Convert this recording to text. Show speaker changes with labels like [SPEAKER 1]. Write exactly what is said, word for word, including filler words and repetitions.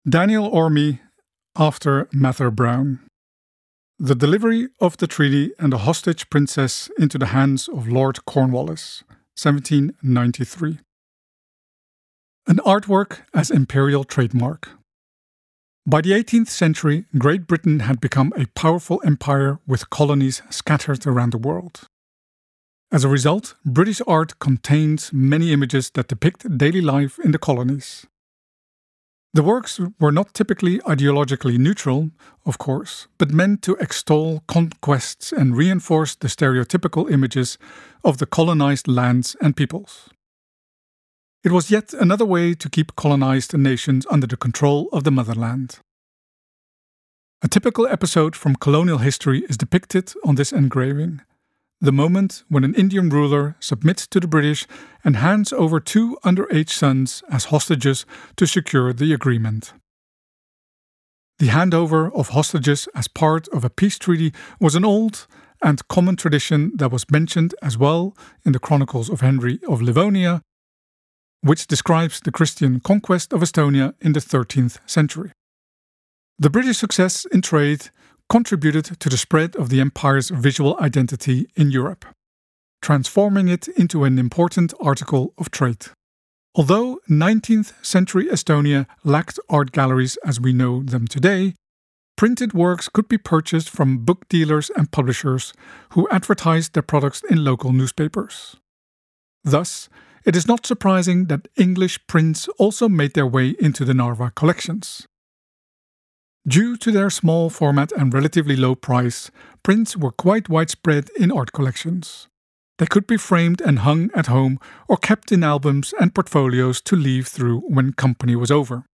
[SPEAKER 1] Daniel Orme after Mather Brown. The delivery of the treaty and the hostage princess into the hands of Lord Cornwallis, seventeen ninety-three. An artwork as imperial trademark. By the eighteenth century, Great Britain had become a powerful empire with colonies scattered around the world. As a result, British art contains many images that depict daily life in the colonies. The works were not typically ideologically neutral, of course, but meant to extol conquests and reinforce the stereotypical images of the colonized lands and peoples. It was yet another way to keep colonized nations under the control of the motherland. A typical episode from colonial history is depicted on this engraving. The moment when an Indian ruler submits to the British and hands over two underage sons as hostages to secure the agreement. The handover of hostages as part of a peace treaty was an old and common tradition that was mentioned as well in the Chronicles of Henry of Livonia, which describes the Christian conquest of Estonia in the thirteenth century. The British success in trade contributed to the spread of the empire's visual identity in Europe, transforming it into an important article of trade. Although nineteenth century Estonia lacked art galleries as we know them today, printed works could be purchased from book dealers and publishers who advertised their products in local newspapers. Thus, it is not surprising that English prints also made their way into the Narva collections. Due to their small format and relatively low price, prints were quite widespread in art collections. They could be framed and hung at home or kept in albums and portfolios to leave through when company was over.